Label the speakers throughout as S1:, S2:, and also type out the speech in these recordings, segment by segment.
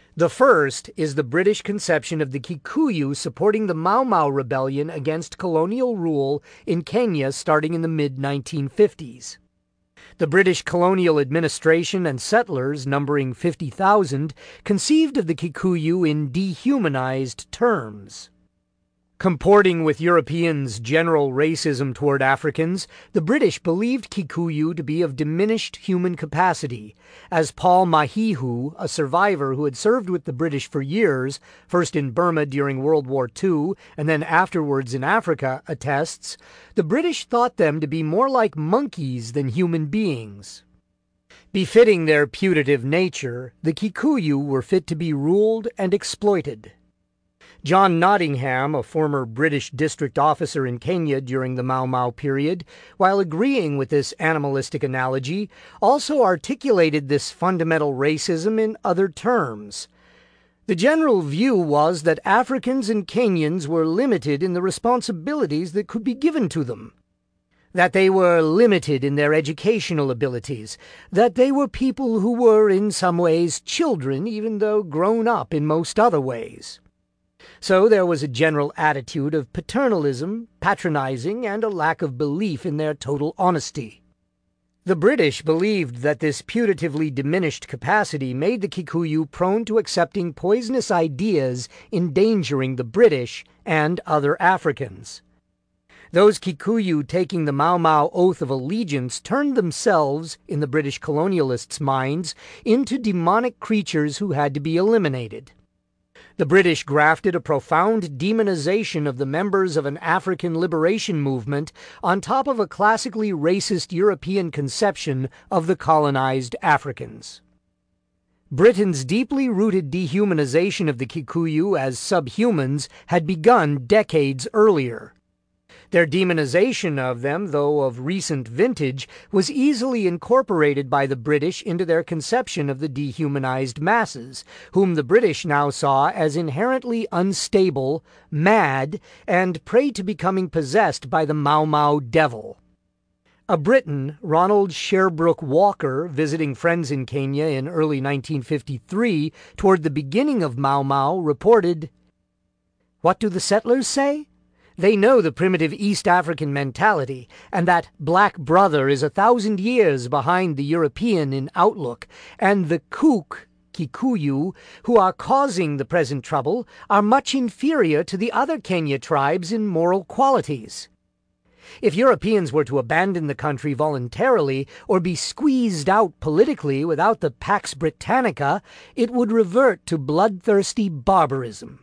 S1: The first is the British conception of the Kikuyu supporting the Mau Mau rebellion against colonial rule in Kenya starting in the mid-1950s. The British colonial administration and settlers, numbering 50,000, conceived of the Kikuyu in dehumanized terms. Comporting with Europeans' general racism toward Africans, the British believed Kikuyu to be of diminished human capacity, as Paul Mahihu, a survivor who had served with the British for years, first in Burma during World War II and then afterwards in Africa, attests. The British thought them to be more like monkeys than human beings. Befitting their putative nature, the Kikuyu were fit to be ruled and exploited. John Nottingham, a former British district officer in Kenya during the Mau Mau period, while agreeing with this animalistic analogy, also articulated this fundamental racism in other terms. The general view was that Africans and Kenyans were limited in the responsibilities that could be given to them, that they were limited in their educational abilities, that they were people who were in some ways children even though grown up in most other ways. So there was a general attitude of paternalism, patronizing, and a lack of belief in their total honesty. The British believed that this putatively diminished capacity made the Kikuyu prone to accepting poisonous ideas endangering the British and other Africans. Those Kikuyu taking the Mau Mau oath of allegiance turned themselves, in the British colonialists' minds, into demonic creatures who had to be eliminated. The British grafted a profound demonization of the members of an African liberation movement on top of a classically racist European conception of the colonized Africans. Britain's deeply rooted dehumanization of the Kikuyu as subhumans had begun decades earlier. Their demonization of them, though of recent vintage, was easily incorporated by the British into their conception of the dehumanized masses, whom the British now saw as inherently unstable, mad, and prey to becoming possessed by the Mau Mau devil. A Briton, Ronald Sherbrooke Walker, visiting friends in Kenya in early 1953 toward the beginning of Mau Mau, reported, "What do the settlers say? They know the primitive East African mentality, and that black brother is 1,000 years behind the European in outlook, and the Kook, Kikuyu, who are causing the present trouble, are much inferior to the other Kenya tribes in moral qualities. If Europeans were to abandon the country voluntarily or be squeezed out politically without the Pax Britannica, it would revert to bloodthirsty barbarism."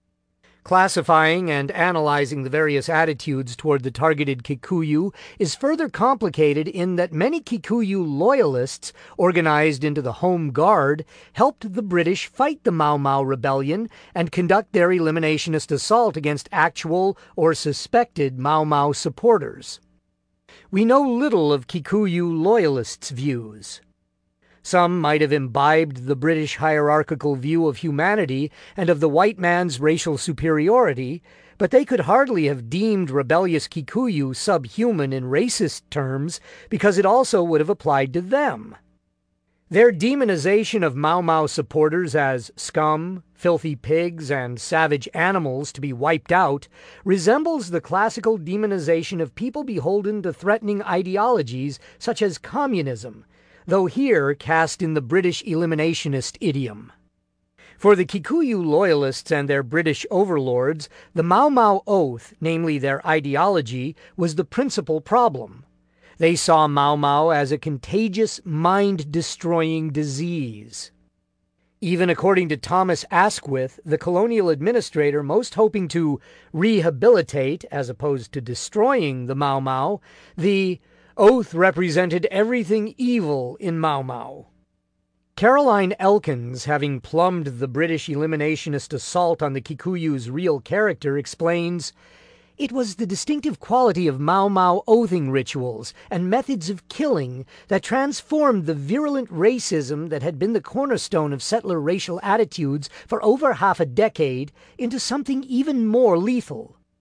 S1: Classifying and analyzing the various attitudes toward the targeted Kikuyu is further complicated in that many Kikuyu loyalists, organized into the Home Guard, helped the British fight the Mau Mau rebellion and conduct their eliminationist assault against actual or suspected Mau Mau supporters. We know little of Kikuyu loyalists' views. Some might have imbibed the British hierarchical view of humanity and of the white man's racial superiority, but they could hardly have deemed rebellious Kikuyu subhuman in racist terms, because it also would have applied to them. Their demonization of Mau Mau supporters as scum, filthy pigs, and savage animals to be wiped out resembles the classical demonization of people beholden to threatening ideologies such as communism, though here cast in the British eliminationist idiom. For the Kikuyu loyalists and their British overlords, the Mau Mau oath, namely their ideology, was the principal problem. They saw Mau Mau as a contagious, mind-destroying disease. Even according to Thomas Asquith, the colonial administrator most hoping to rehabilitate, as opposed to destroying the Mau Mau, the oath represented everything evil in Mau Mau. Caroline Elkins, having plumbed the British eliminationist assault on the Kikuyu's real character, explains, "It was the distinctive quality of Mau Mau oathing rituals and methods of killing that transformed the virulent racism that had been the cornerstone of settler racial attitudes for over half a decade into something even more lethal.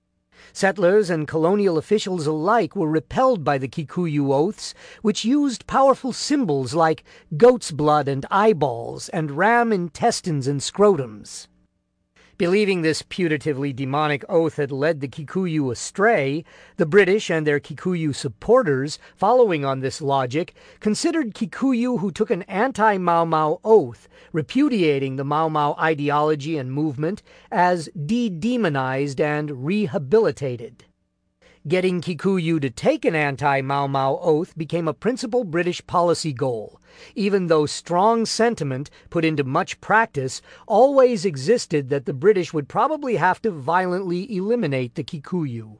S1: Settlers and colonial officials alike were repelled by the Kikuyu oaths, which used powerful symbols like goat's blood and eyeballs, and ram intestines and scrotums. Believing this putatively demonic oath had led the Kikuyu astray, the British and their Kikuyu supporters, following on this logic, considered Kikuyu who took an anti-Mau Mau oath, repudiating the Mau Mau ideology and movement, as de-demonized and rehabilitated. Getting Kikuyu to take an anti-Mau Mau oath became a principal British policy goal, even though strong sentiment, put into much practice, always existed that the British would probably have to violently eliminate the Kikuyu.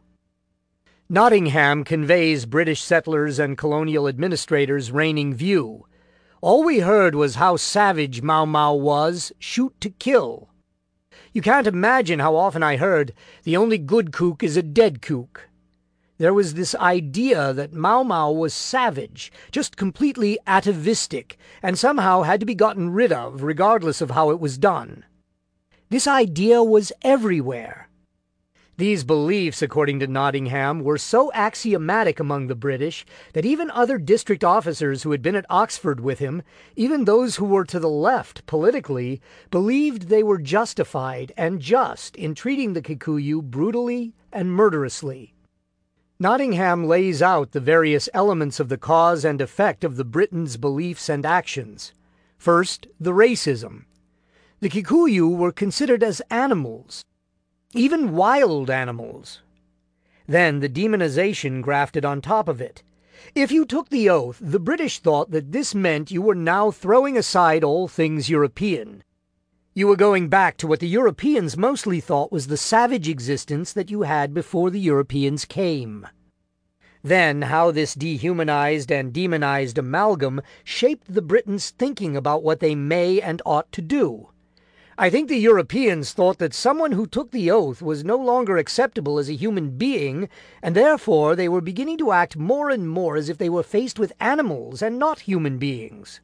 S1: Nottingham conveys British settlers and colonial administrators' reigning view. All we heard was how savage Mau Mau was, shoot to kill. You can't imagine how often I heard, the only good kook is a dead kook. There was this idea that Mau Mau was savage, just completely atavistic, and somehow had to be gotten rid of, regardless of how it was done. This idea was everywhere. These beliefs, according to Nottingham, were so axiomatic among the British that even other district officers who had been at Oxford with him, even those who were to the left politically, believed they were justified and just in treating the Kikuyu brutally and murderously. Nottingham lays out the various elements of the cause and effect of the Britons' beliefs and actions. First, the racism. The Kikuyu were considered as animals, even wild animals. Then the demonization grafted on top of it. If you took the oath, the British thought that this meant you were now throwing aside all things European. You were going back to what the Europeans mostly thought was the savage existence that you had before the Europeans came. Then how this dehumanized and demonized amalgam shaped the Britons' thinking about what they may and ought to do. I think the Europeans thought that someone who took the oath was no longer acceptable as a human being, and therefore they were beginning to act more and more as if they were faced with animals and not human beings.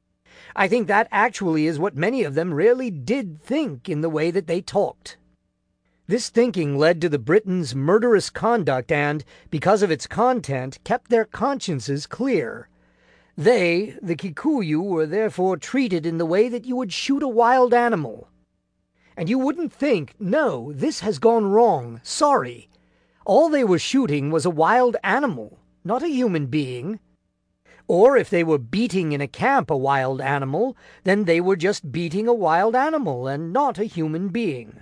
S1: I think that actually is what many of them really did think in the way that they talked. This thinking led to the Britons' murderous conduct and, because of its content, kept their consciences clear. They, the Kikuyu, were therefore treated in the way that you would shoot a wild animal. And you wouldn't think, no, this has gone wrong, sorry. All they were shooting was a wild animal, not a human being. Or if they were beating in a camp a wild animal, then they were just beating a wild animal and not a human being.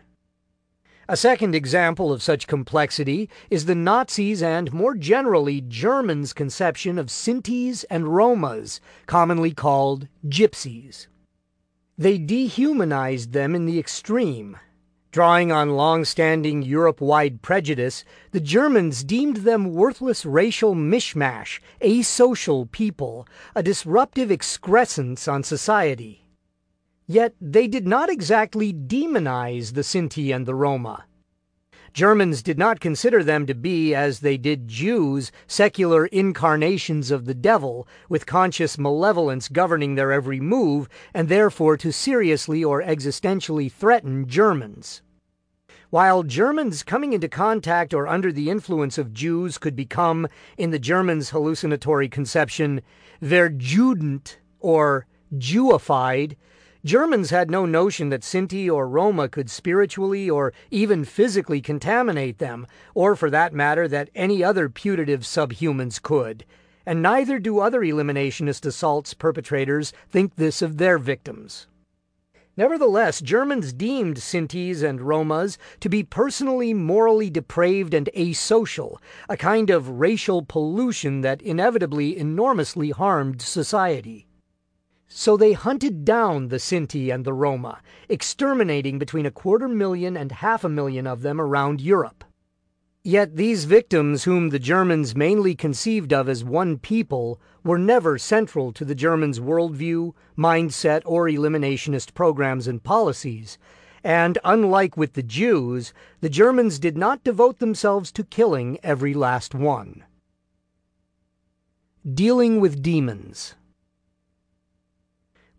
S1: A second example of such complexity is the Nazis' and more generally Germans' conception of Sintis and Romas, commonly called gypsies. They dehumanized them in the extreme. Drawing on long-standing Europe-wide prejudice, the Germans deemed them worthless racial mishmash, asocial people, a disruptive excrescence on society. Yet they did not exactly demonize the Sinti and the Roma. Germans did not consider them to be, as they did Jews, secular incarnations of the devil, with conscious malevolence governing their every move, and therefore to seriously or existentially threaten Germans. While Germans coming into contact or under the influence of Jews could become, in the Germans' hallucinatory conception, verjudent or Jewified, Germans had no notion that Sinti or Roma could spiritually or even physically contaminate them, or for that matter that any other putative subhumans could, and neither do other eliminationist assaults perpetrators think this of their victims. Nevertheless, Germans deemed Sintis and Romas to be personally morally depraved and asocial, a kind of racial pollution that inevitably enormously harmed society. So they hunted down the Sinti and the Roma, exterminating between 250,000 and 500,000 of them around Europe. Yet these victims, whom the Germans mainly conceived of as one people, were never central to the Germans' worldview, mindset, or eliminationist programs and policies, and unlike with the Jews, the Germans did not devote themselves to killing every last one. Dealing with demons.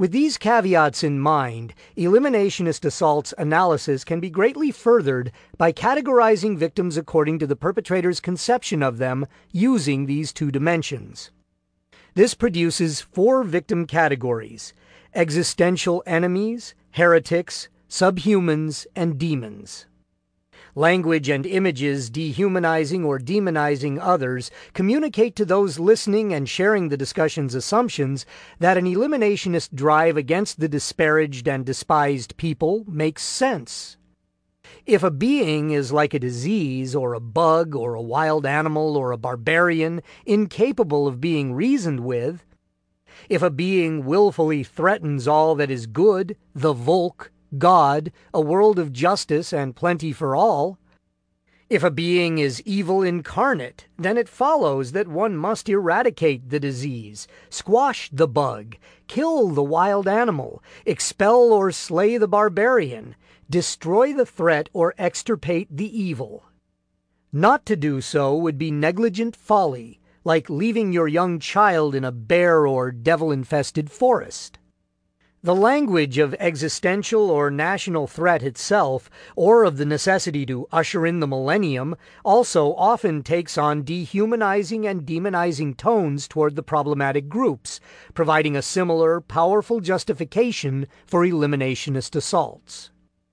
S1: With these caveats in mind, eliminationist assault's analysis can be greatly furthered by categorizing victims according to the perpetrator's conception of them using these two dimensions. This produces 4 victim categories: existential enemies, heretics, subhumans, and demons. Language and images dehumanizing or demonizing others communicate to those listening and sharing the discussion's assumptions that an eliminationist drive against the disparaged and despised people makes sense. If a being is like a disease or a bug or a wild animal or a barbarian incapable of being reasoned with, if a being willfully threatens all that is good, the Volk, God, a world of justice and plenty for all, if a being is evil incarnate, then it follows that one must eradicate the disease, squash the bug, kill the wild animal, expel or slay the barbarian, destroy the threat or extirpate the evil. Not to do so would be negligent folly, like leaving your young child in a bear or devil-infested forest. The language of existential or national threat itself, or of the necessity to usher in the millennium, also often takes on dehumanizing and demonizing tones toward the problematic groups, providing a similar, powerful justification for eliminationist assaults.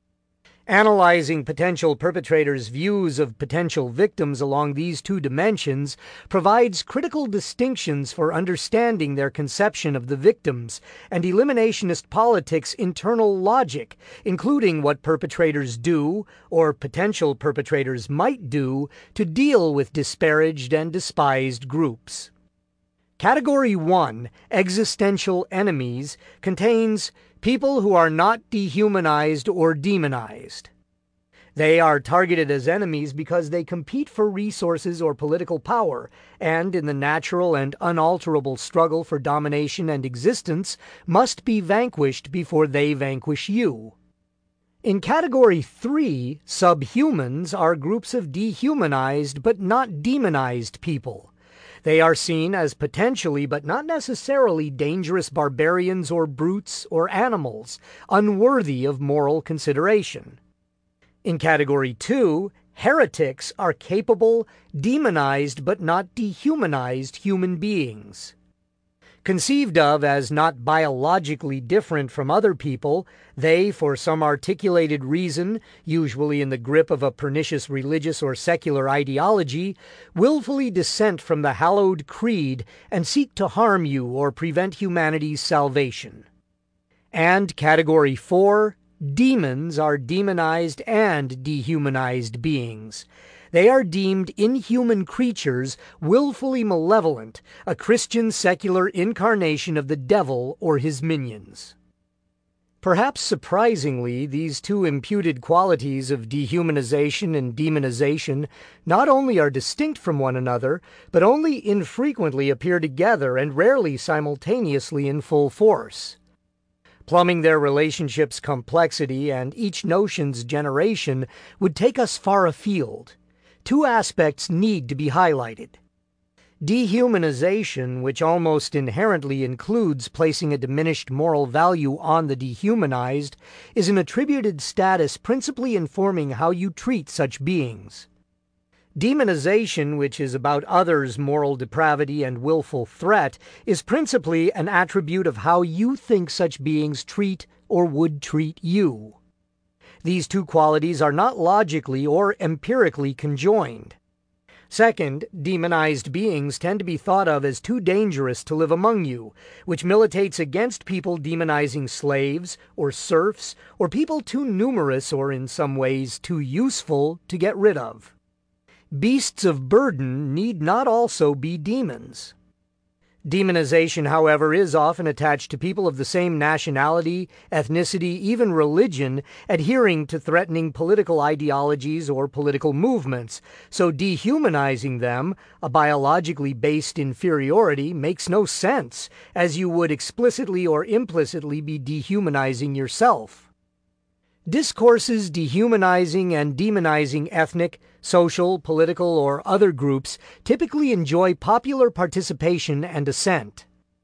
S1: Analyzing potential perpetrators' views of potential victims along these two dimensions provides critical distinctions for understanding their conception of the victims and eliminationist politics' internal logic, including what perpetrators do, or potential perpetrators might do, to deal with disparaged and despised groups. Category 1, Existential Enemies, contains people who are not dehumanized or demonized. They are targeted as enemies because they compete for resources or political power, and in the natural and unalterable struggle for domination and existence, must be vanquished before they vanquish you. In Category 3, Subhumans are groups of dehumanized but not demonized people. They are seen as potentially but not necessarily dangerous barbarians or brutes or animals, unworthy of moral consideration. In Category 2, heretics are capable, demonized but not dehumanized human beings. Conceived of as not biologically different from other people, they, for some articulated reason, usually in the grip of a pernicious religious or secular ideology, willfully dissent from the hallowed creed and seek to harm you or prevent humanity's salvation. And Category 4, demons are demonized and dehumanized beings. They are deemed inhuman creatures, willfully malevolent, a Christian secular incarnation of the devil or his minions. Perhaps surprisingly, these two imputed qualities of dehumanization and demonization not only are distinct from one another, but only infrequently appear together and rarely simultaneously in full force. Plumbing their relationship's complexity and each notion's generation would take us far afield. Two aspects need to be highlighted. Dehumanization, which almost inherently includes placing a diminished moral value on the dehumanized, is an attributed status principally informing how you treat such beings. Demonization, which is about others' moral depravity and willful threat, is principally an attribute of how you think such beings treat or would treat you. These two qualities are not logically or empirically conjoined. Second, demonized beings tend to be thought of as too dangerous to live among you, which militates against people demonizing slaves or serfs or people too numerous or in some ways too useful to get rid of. Beasts of burden need not also be demons. Demonization, however, is often attached to people of the same nationality, ethnicity, even religion, adhering to threatening political ideologies or political movements, so dehumanizing them, a biologically based inferiority, makes no sense, as you would explicitly or implicitly be dehumanizing yourself. Discourses dehumanizing and demonizing ethnic, social, political, or other groups typically enjoy popular participation and assent.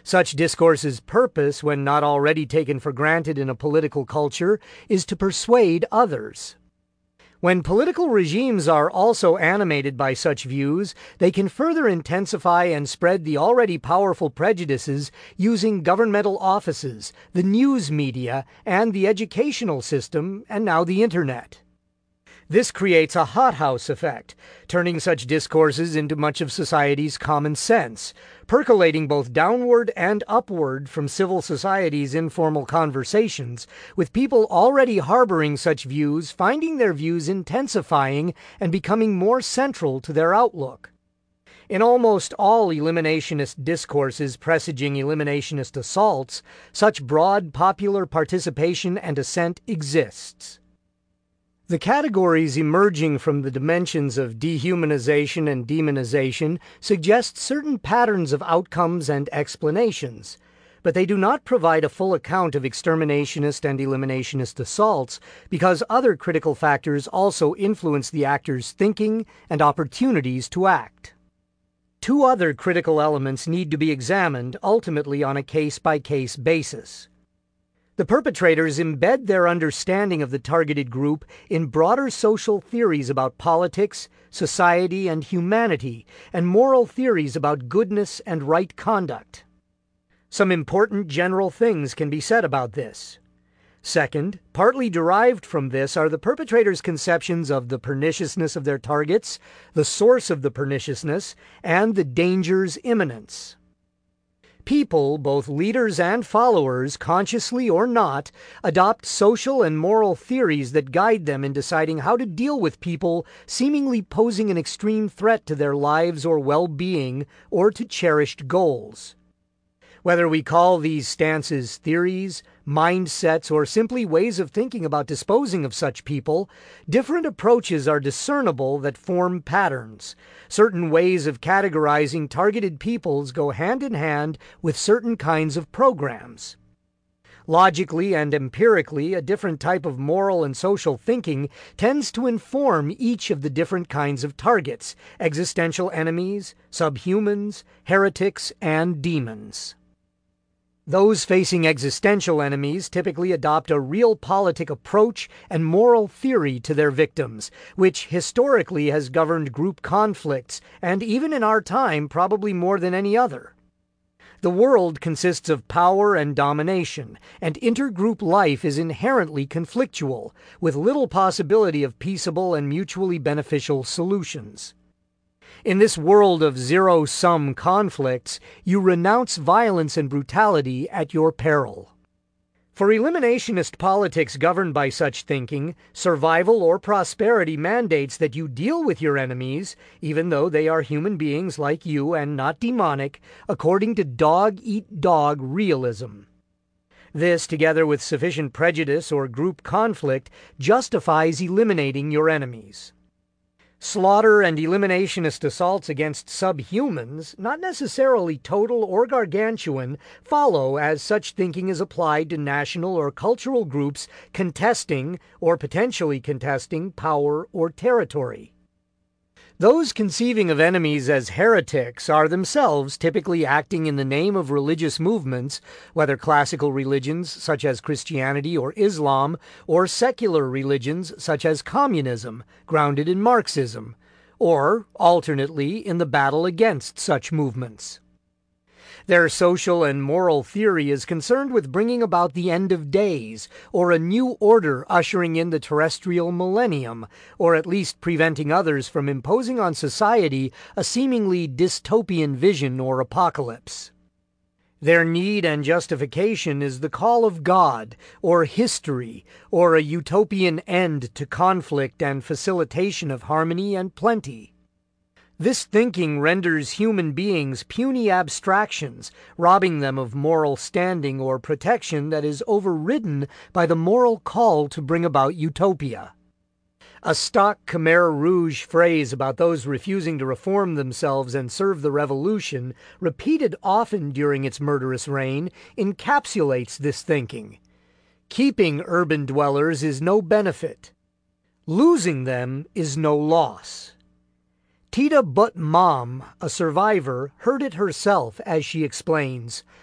S1: Such discourse's purpose, when not already taken for granted in a political culture, is to persuade others. When political regimes are also animated by such views, they can further intensify and spread the already powerful prejudices using governmental offices, the news media, and the educational system, and now the Internet. This creates a hothouse effect, turning such discourses into much of society's common sense, percolating both downward and upward from civil society's informal conversations, with people already harboring such views finding their views intensifying and becoming more central to their outlook. In almost all eliminationist discourses presaging eliminationist assaults, such broad popular participation and assent exists. The categories emerging from the dimensions of dehumanization and demonization suggest certain patterns of outcomes and explanations, but they do not provide a full account of exterminationist and eliminationist assaults because other critical factors also influence the actor's thinking and opportunities to act. Two other critical elements need to be examined, ultimately on a case-by-case basis. The perpetrators embed their understanding of the targeted group in broader social theories about politics, society, and humanity, and moral theories about goodness and right conduct. Some important general things can be said about this. Second, partly derived from this are the perpetrators' conceptions of the perniciousness of their targets, the source of the perniciousness, and the danger's imminence. People, both leaders and followers, consciously or not, adopt social and moral theories that guide them in deciding how to deal with people seemingly posing an extreme threat to their lives or well-being or to cherished goals. Whether we call these stances theories, mindsets, or simply ways of thinking about disposing of such people, different approaches are discernible that form patterns. Certain ways of categorizing targeted peoples go hand in hand with certain kinds of programs. Logically and empirically, a different type of moral and social thinking tends to inform each of the different kinds of targets: existential enemies, subhumans, heretics, and demons. Those facing existential enemies typically adopt a realpolitik approach and moral theory to their victims, which historically has governed group conflicts, and even in our time probably more than any other. The world consists of power and domination, and intergroup life is inherently conflictual, with little possibility of peaceable and mutually beneficial solutions. In this world of zero-sum conflicts, you renounce violence and brutality at your peril. For eliminationist politics governed by such thinking, survival or prosperity mandates that you deal with your enemies, even though they are human beings like you and not demonic, according to dog-eat-dog realism. This, together with sufficient prejudice or group conflict, justifies eliminating your enemies. Slaughter and eliminationist assaults against subhumans, not necessarily total or gargantuan, follow as such thinking is applied to national or cultural groups contesting or potentially contesting power or territory. Those conceiving of enemies as heretics are themselves typically acting in the name of religious movements, whether classical religions such as Christianity or Islam, or secular religions such as communism, grounded in Marxism, or, alternately, in the battle against such movements. Their social and moral theory is concerned with bringing about the end of days, or a new order ushering in the terrestrial millennium, or at least preventing others from imposing on society a seemingly dystopian vision or apocalypse. Their need and justification is the call of God, or history, or a utopian end to conflict and facilitation of harmony and plenty. This thinking renders human beings puny abstractions, robbing them of moral standing or protection that is overridden by the moral call to bring about utopia. A stock Khmer Rouge phrase about those refusing to reform themselves and serve the revolution, repeated often during its murderous reign, encapsulates this thinking. Keeping urban dwellers is no benefit. Losing them is no loss. Tita Butt Mom, a survivor, heard it herself as she explains,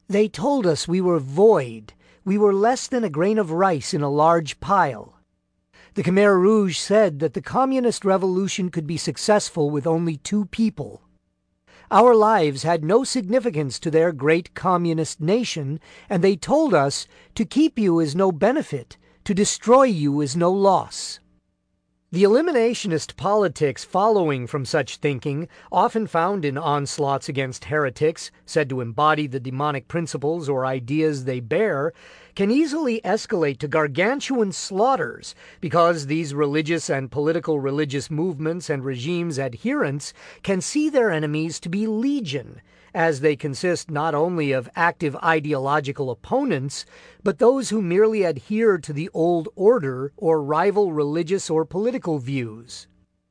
S1: They told us we were void. We were less than a grain of rice in a large pile. The Khmer Rouge said that the communist revolution could be successful with only 2 people. Our lives had no significance to their great communist nation, and they told us to keep you is no benefit, to destroy you is no loss. The eliminationist politics following from such thinking, often found in onslaughts against heretics, said to embody the demonic principles or ideas they bear, can easily escalate to gargantuan slaughters because these religious and political religious movements and regimes' adherents can see their enemies to be legion, as they consist not only of active ideological opponents, but those who merely adhere to the old order or rival religious or political views.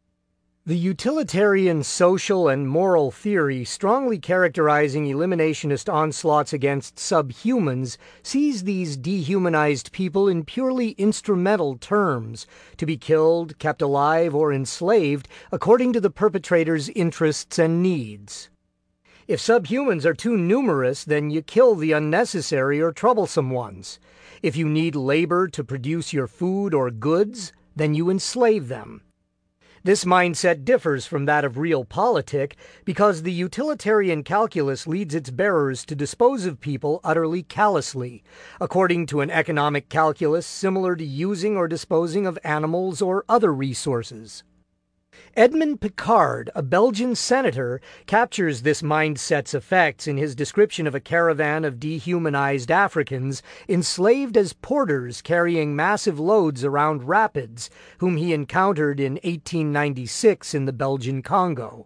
S1: The utilitarian social and moral theory strongly characterizing eliminationist onslaughts against subhumans sees these dehumanized people in purely instrumental terms, to be killed, kept alive, or enslaved according to the perpetrator's interests and needs. If subhumans are too numerous, then you kill the unnecessary or troublesome ones. If you need labor to produce your food or goods, then you enslave them. This mindset differs from that of realpolitik because the utilitarian calculus leads its bearers to dispose of people utterly callously, according to an economic calculus similar to using or disposing of animals or other resources. Edmond Picard, a Belgian senator, captures this mindset's effects in his description of a caravan of dehumanized Africans enslaved as porters carrying massive loads around rapids, whom he encountered in 1896 in the Belgian Congo.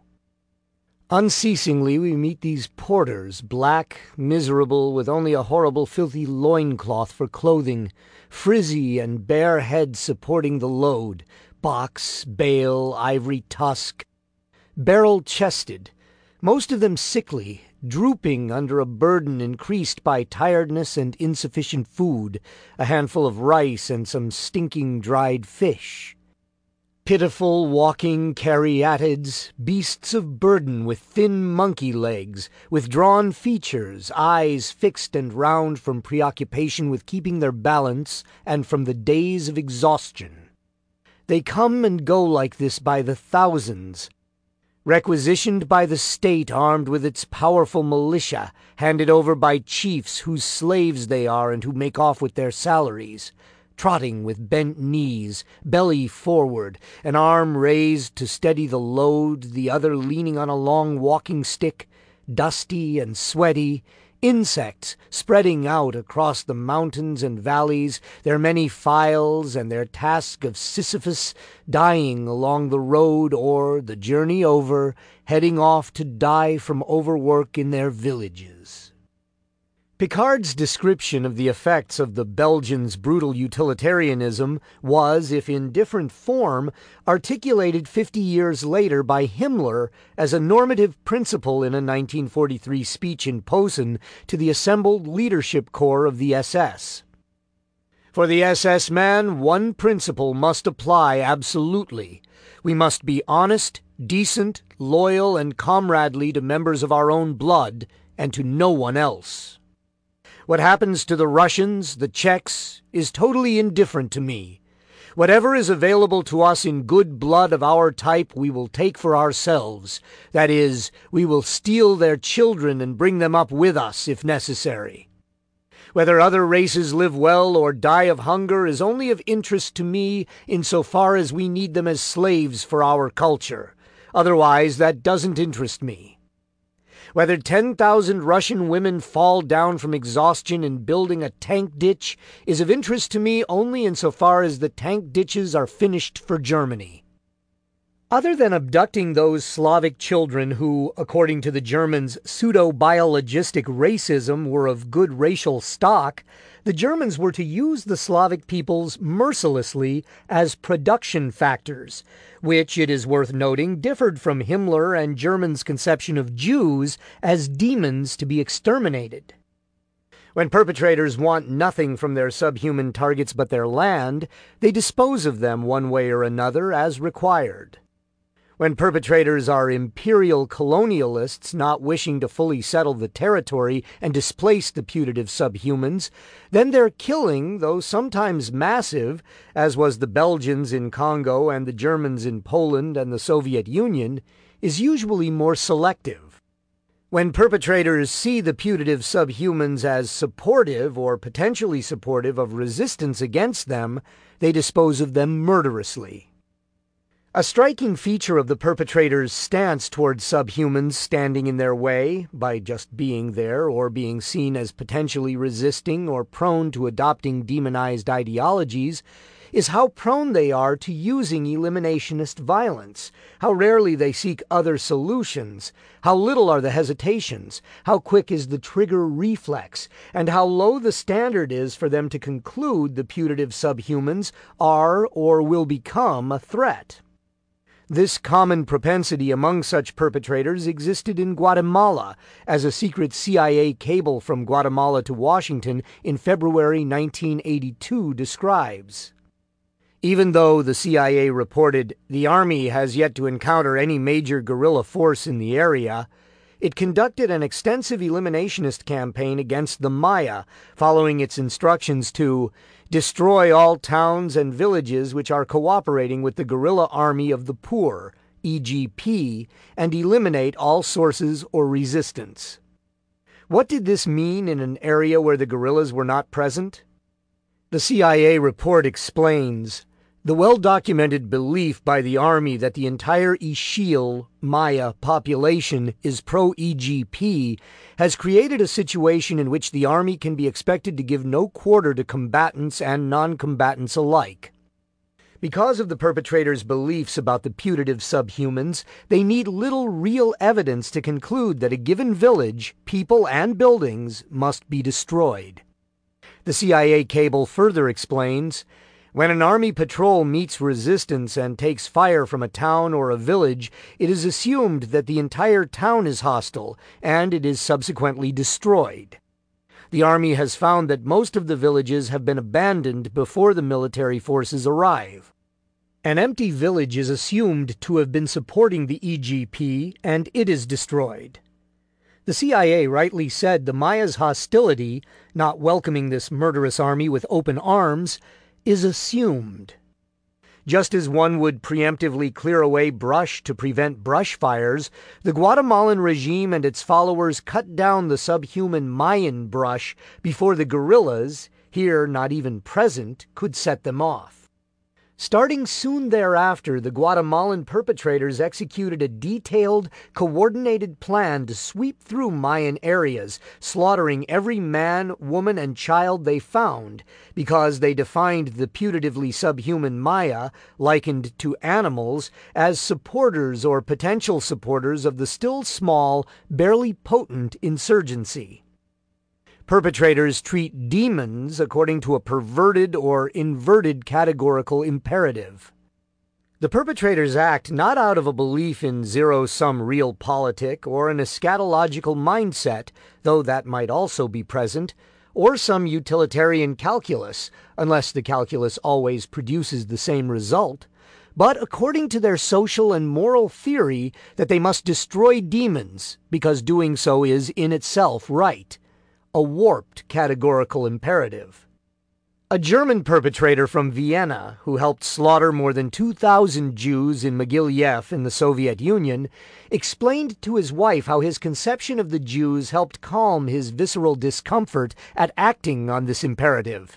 S1: Unceasingly we meet these porters, black, miserable, with only a horrible filthy loincloth for clothing, frizzy and bare heads supporting the load, box, bale, ivory tusk, barrel-chested, most of them sickly, drooping under a burden increased by tiredness and insufficient food, a handful of rice and some stinking dried fish. Pitiful walking caryatids, beasts of burden with thin monkey legs, with drawn features, eyes fixed and round from preoccupation with keeping their balance and from the days of exhaustion. They come and go like this by the thousands, requisitioned by the state armed with its powerful militia, handed over by chiefs whose slaves they are and who make off with their salaries, trotting with bent knees, belly forward, an arm raised to steady the load, the other leaning on a long walking stick, dusty and sweaty, insects spreading out across the mountains and valleys, their many files and their task of Sisyphus dying along the road or, the journey over, heading off to die from overwork in their villages. Picard's description of the effects of the Belgians' brutal utilitarianism was, if in different form, articulated 50 years later by Himmler as a normative principle in a 1943 speech in Posen to the assembled leadership corps of the SS. For the SS man, one principle must apply absolutely. We must be honest, decent, loyal, and comradely to members of our own blood, and to no one else. What happens to the Russians, the Czechs, is totally indifferent to me. Whatever is available to us in good blood of our type we will take for ourselves. That is, we will steal their children and bring them up with us if necessary. Whether other races live well or die of hunger is only of interest to me insofar as we need them as slaves for our culture. Otherwise, that doesn't interest me. Whether 10,000 Russian women fall down from exhaustion in building a tank ditch is of interest to me only insofar as the tank ditches are finished for Germany. Other than abducting those Slavic children who, according to the Germans' pseudo-biologistic racism, were of good racial stock, the Germans were to use the Slavic peoples mercilessly as production factors, which, it is worth noting, differed from Himmler and Germans' conception of Jews as demons to be exterminated. When perpetrators want nothing from their subhuman targets but their land, they dispose of them one way or another as required. When perpetrators are imperial colonialists not wishing to fully settle the territory and displace the putative subhumans, then their killing, though sometimes massive, as was the Belgians in Congo and the Germans in Poland and the Soviet Union, is usually more selective. When perpetrators see the putative subhumans as supportive or potentially supportive of resistance against them, they dispose of them murderously. A striking feature of the perpetrators' stance towards subhumans standing in their way, by just being there or being seen as potentially resisting or prone to adopting demonized ideologies, is how prone they are to using eliminationist violence, how rarely they seek other solutions, how little are the hesitations, how quick is the trigger reflex, and how low the standard is for them to conclude the putative subhumans are or will become a threat. This common propensity among such perpetrators existed in Guatemala, as a secret CIA cable from Guatemala to Washington in February 1982 describes. Even though the CIA reported the Army has yet to encounter any major guerrilla force in the area, it conducted an extensive eliminationist campaign against the Maya, following its instructions to destroy all towns and villages which are cooperating with the Guerrilla Army of the Poor, EGP, and eliminate all sources or resistance. What did this mean in an area where the guerrillas were not present? The CIA report explains, the well-documented belief by the Army that the entire Ixil Maya population is pro-EGP has created a situation in which the Army can be expected to give no quarter to combatants and non-combatants alike. Because of the perpetrators' beliefs about the putative subhumans, they need little real evidence to conclude that a given village, people, and buildings must be destroyed. The CIA cable further explains, when an Army patrol meets resistance and takes fire from a town or a village, it is assumed that the entire town is hostile, and it is subsequently destroyed. The Army has found that most of the villages have been abandoned before the military forces arrive. An empty village is assumed to have been supporting the EGP, and it is destroyed. The CIA rightly said the Maya's hostility, not welcoming this murderous army with open arms, is assumed. Just as one would preemptively clear away brush to prevent brush fires, the Guatemalan regime and its followers cut down the subhuman Mayan brush before the guerrillas, here not even present, could set them off. Starting soon thereafter, the Guatemalan perpetrators executed a detailed, coordinated plan to sweep through Mayan areas, slaughtering every man, woman, and child they found, because they defined the putatively subhuman Maya, likened to animals, as supporters or potential supporters of the still small, barely potent insurgency. Perpetrators treat demons according to a perverted or inverted categorical imperative. The perpetrators act not out of a belief in zero-sum realpolitik or an eschatological mindset, though that might also be present, or some utilitarian calculus, unless the calculus always produces the same result, but according to their social and moral theory that they must destroy demons, because doing so is in itself right. A warped categorical imperative. A German perpetrator from Vienna, who helped slaughter more than 2,000 Jews in Mogiliev in the Soviet Union, explained to his wife how his conception of the Jews helped calm his visceral discomfort at acting on this imperative.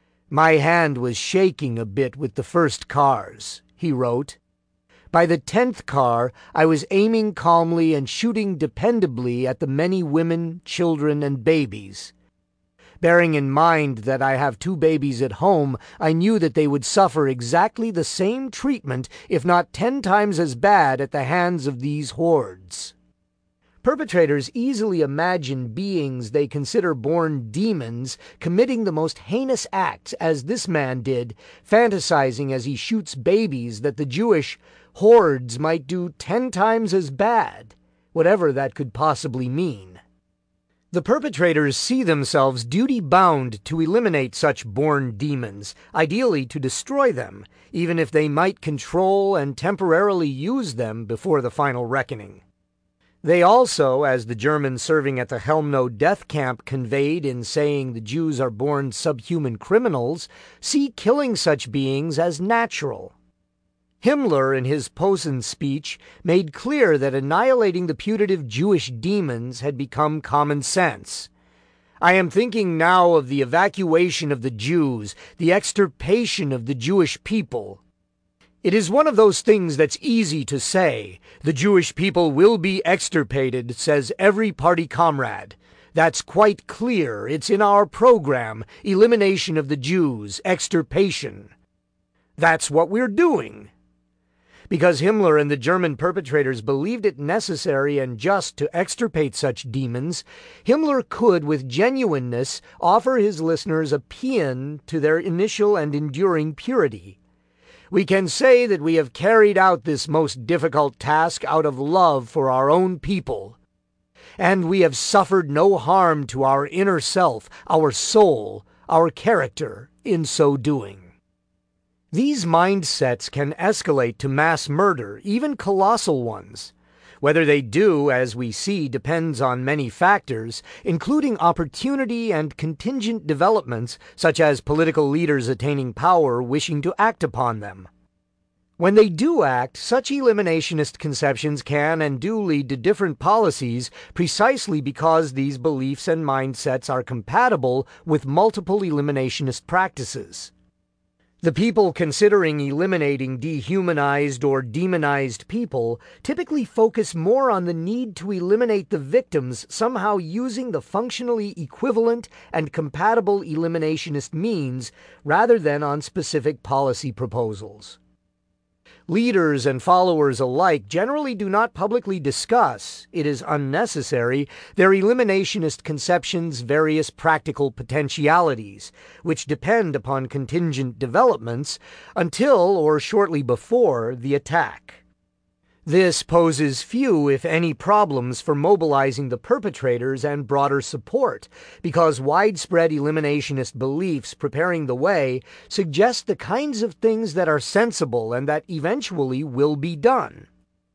S1: My hand was shaking a bit with the first cars, he wrote. By the 10th car, I was aiming calmly and shooting dependably at the many women, children, and babies. Bearing in mind that I have 2 babies at home, I knew that they would suffer exactly the same treatment, if not 10 times as bad, at the hands of these hordes. Perpetrators easily imagine beings they consider born demons committing the most heinous acts, as this man did, fantasizing as he shoots babies that the Jewish hordes might do 10 times as bad, whatever that could possibly mean. The perpetrators see themselves duty-bound to eliminate such born demons, ideally to destroy them, even if they might control and temporarily use them before the final reckoning. They also, as the Germans serving at the Helmnow death camp conveyed in saying the Jews are born subhuman criminals, see killing such beings as natural. Himmler, in his Posen speech, made clear that annihilating the putative Jewish demons had become common sense. I am thinking now of the evacuation of the Jews, the extirpation of the Jewish people. It is one of those things that's easy to say. The Jewish people will be extirpated, says every party comrade. That's quite clear. It's in our program. Elimination of the Jews, extirpation. That's what we're doing. Because Himmler and the German perpetrators believed it necessary and just to extirpate such demons, Himmler could, with genuineness, offer his listeners a paean to their initial and enduring purity. We can say that we have carried out this most difficult task out of love for our own people, and we have suffered no harm to our inner self, our soul, our character in so doing. These mindsets can escalate to mass murder, even colossal ones. Whether they do, as we see, depends on many factors, including opportunity and contingent developments, such as political leaders attaining power wishing to act upon them. When they do act, such eliminationist conceptions can and do lead to different policies precisely because these beliefs and mindsets are compatible with multiple eliminationist practices. The people considering eliminating dehumanized or demonized people typically focus more on the need to eliminate the victims somehow using the functionally equivalent and compatible eliminationist means rather than on specific policy proposals. Leaders and followers alike generally do not publicly discuss, it is unnecessary, their eliminationist conceptions' various practical potentialities, which depend upon contingent developments until or shortly before the attack. This poses few, if any, problems for mobilizing the perpetrators and broader support, because widespread eliminationist beliefs preparing the way suggest the kinds of things that are sensible and that eventually will be done.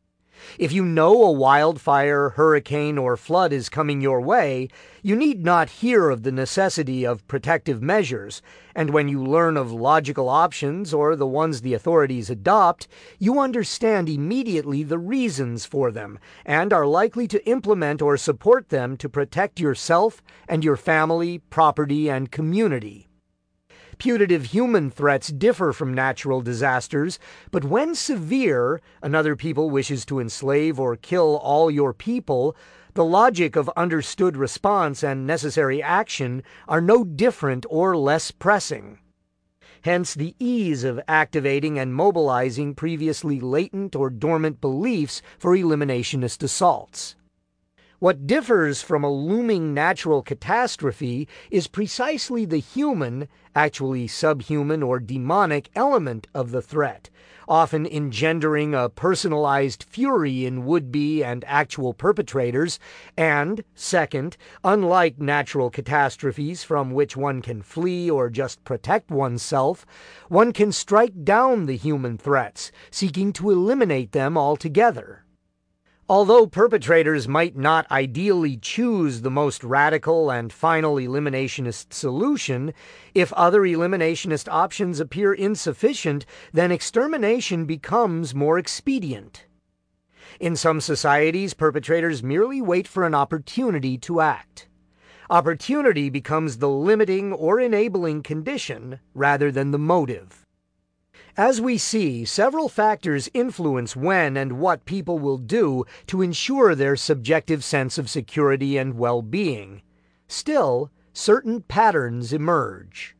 S1: If you know a wildfire, hurricane, or flood is coming your way, you need not hear of the necessity of protective measures, and when you learn of logical options or the ones the authorities adopt, you understand immediately the reasons for them, and are likely to implement or support them to protect yourself and your family, property, and community. Putative human threats differ from natural disasters, but when severe, another people wishes to enslave or kill all your people, the logic of understood response and necessary action are no different or less pressing. Hence the ease of activating and mobilizing previously latent or dormant beliefs for eliminationist assaults. What differs from a looming natural catastrophe is precisely the human, actually subhuman or demonic element of the threat, often engendering a personalized fury in would-be and actual perpetrators, and, second, unlike natural catastrophes from which one can flee or just protect oneself, one can strike down the human threats, seeking to eliminate them altogether. Although perpetrators might not ideally choose the most radical and final eliminationist solution, if other eliminationist options appear insufficient, then extermination becomes more expedient. In some societies, perpetrators merely wait for an opportunity to act. Opportunity becomes the limiting or enabling condition rather than the motive. As we see, several factors influence when and what people will do to ensure their subjective sense of security and well-being. Still, certain patterns emerge.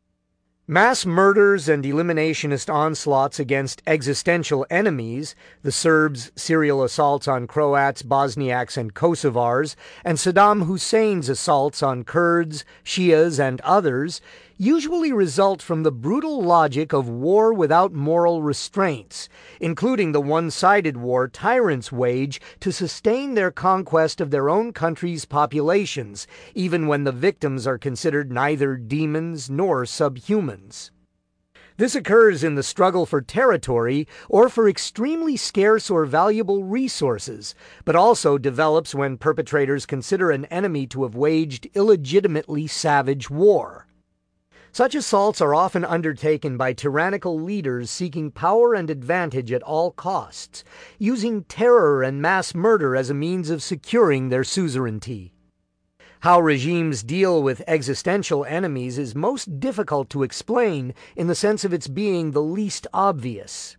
S1: Mass murders and eliminationist onslaughts against existential enemies, the Serbs' serial assaults on Croats, Bosniaks, and Kosovars, and Saddam Hussein's assaults on Kurds, Shias, and others, usually result from the brutal logic of war without moral restraints, including the one-sided war tyrants wage to sustain their conquest of their own country's populations, even when the victims are considered neither demons nor subhumans. This occurs in the struggle for territory or for extremely scarce or valuable resources, but also develops when perpetrators consider an enemy to have waged illegitimately savage war. Such assaults are often undertaken by tyrannical leaders seeking power and advantage at all costs, using terror and mass murder as a means of securing their suzerainty. How regimes deal with existential enemies is most difficult to explain in the sense of its being the least obvious.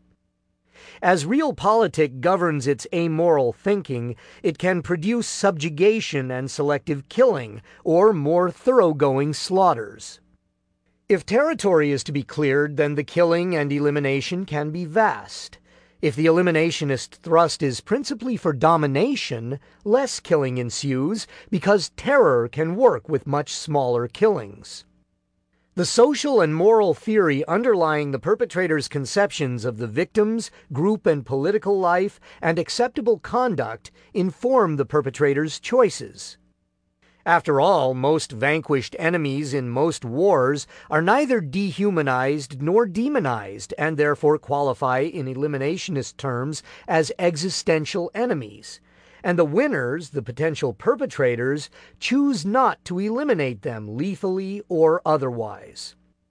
S1: As realpolitik governs its amoral thinking, it can produce subjugation and selective killing, or more thoroughgoing slaughters. If territory is to be cleared, then the killing and elimination can be vast. If the eliminationist thrust is principally for domination, less killing ensues because terror can work with much smaller killings. The social and moral theory underlying the perpetrator's conceptions of the victims, group and political life, and acceptable conduct inform the perpetrator's choices. After all, most vanquished enemies in most wars are neither dehumanized nor demonized, and therefore qualify in eliminationist terms as existential enemies. And the winners, the potential perpetrators, choose not to eliminate them lethally or otherwise.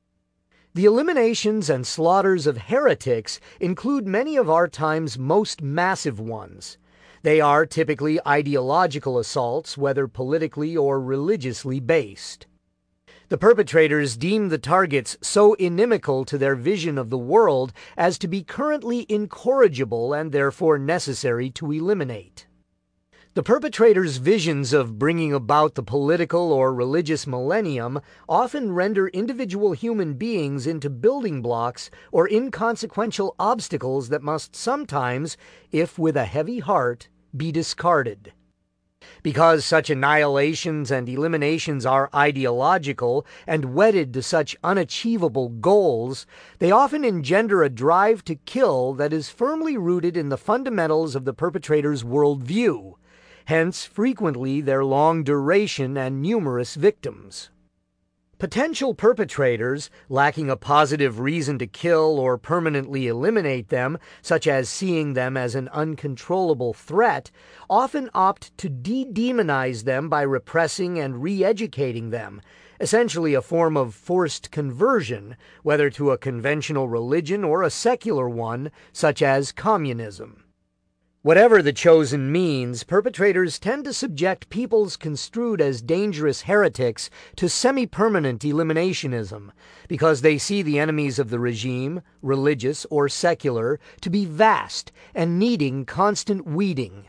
S1: The eliminations and slaughters of heretics include many of our time's most massive ones. They are typically ideological assaults, whether politically or religiously based. The perpetrators deem the targets so inimical to their vision of the world as to be currently incorrigible and therefore necessary to eliminate. The perpetrators' visions of bringing about the political or religious millennium often render individual human beings into building blocks or inconsequential obstacles that must sometimes, if with a heavy heart, be discarded. Because such annihilations and eliminations are ideological and wedded to such unachievable goals, they often engender a drive to kill that is firmly rooted in the fundamentals of the perpetrator's worldview, hence frequently their long duration and numerous victims. Potential perpetrators, lacking a positive reason to kill or permanently eliminate them, such as seeing them as an uncontrollable threat, often opt to de-demonize them by repressing and re-educating them, essentially a form of forced conversion, whether to a conventional religion or a secular one, such as communism. Whatever the chosen means, perpetrators tend to subject peoples construed as dangerous heretics to semi-permanent eliminationism, because they see the enemies of the regime, religious or secular, to be vast and needing constant weeding.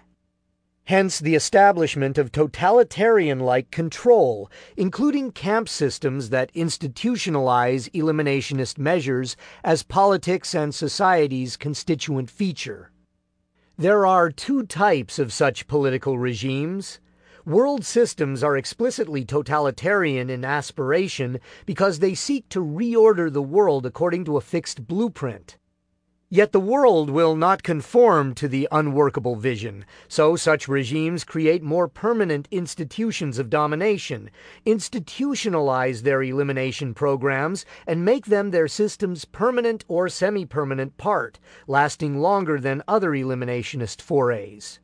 S1: Hence the establishment of totalitarian-like control, including camp systems that institutionalize eliminationist measures as politics and society's constituent feature. There are two types of such political regimes. World systems are explicitly totalitarian in aspiration because they seek to reorder the world according to a fixed blueprint. Yet the world will not conform to the unworkable vision, so such regimes create more permanent institutions of domination, institutionalize their elimination programs, and make them their system's permanent or semi-permanent part, lasting longer than other eliminationist forays.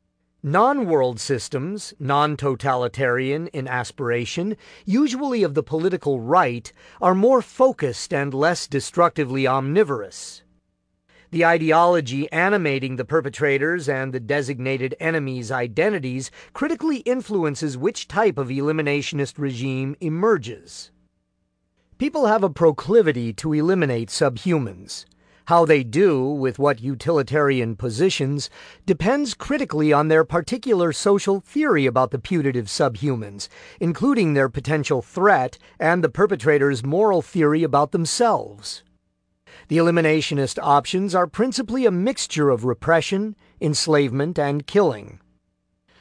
S1: Non-world systems, non-totalitarian in aspiration, usually of the political right, are more focused and less destructively omnivorous. The ideology animating the perpetrators and the designated enemies' identities critically influences which type of eliminationist regime emerges. People have a proclivity to eliminate subhumans. How they do, with what utilitarian positions, depends critically on their particular social theory about the putative subhumans, including their potential threat and the perpetrator's moral theory about themselves. The eliminationist options are principally a mixture of repression, enslavement, and killing.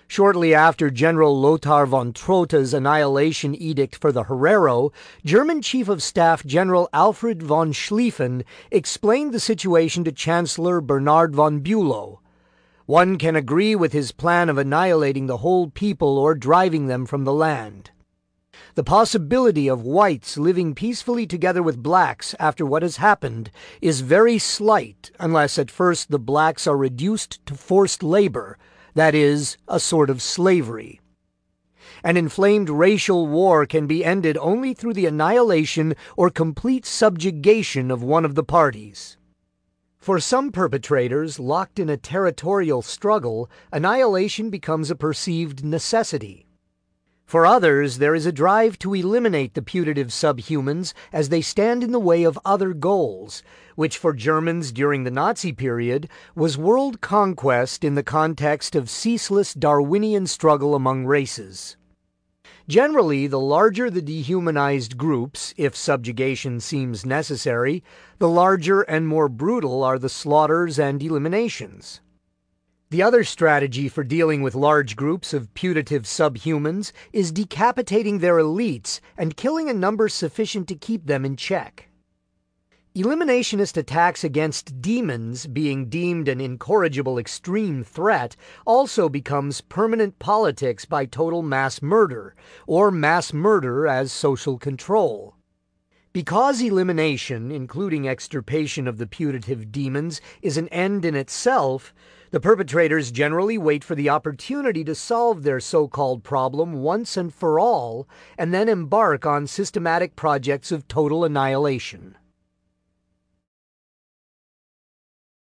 S1: Shortly after General Lothar von Trotha's annihilation edict for the Herero, German Chief of Staff General Alfred von Schlieffen explained the situation to Chancellor Bernhard von Bülow. One can agree with his plan of annihilating the whole people or driving them from the land. The possibility of whites living peacefully together with blacks after what has happened is very slight unless at first the blacks are reduced to forced labor, that is, a sort of slavery. An inflamed racial war can be ended only through the annihilation or complete subjugation of one of the parties. For some perpetrators locked in a territorial struggle, annihilation becomes a perceived necessity. For others, there is a drive to eliminate the putative subhumans as they stand in the way of other goals, which for Germans during the Nazi period was world conquest in the context of ceaseless Darwinian struggle among races. Generally, the larger the dehumanized groups, if subjugation seems necessary, the larger and more brutal are the slaughters and eliminations. The other strategy for dealing with large groups of putative subhumans is decapitating their elites and killing a number sufficient to keep them in check. Eliminationist attacks against demons, being deemed an incorrigible extreme threat, also becomes permanent politics by total mass murder, or mass murder as social control. Because elimination, including extirpation of the putative demons, is an end in itself, the perpetrators generally wait for the opportunity to solve their so-called problem once and for all, and then embark on systematic projects of total annihilation.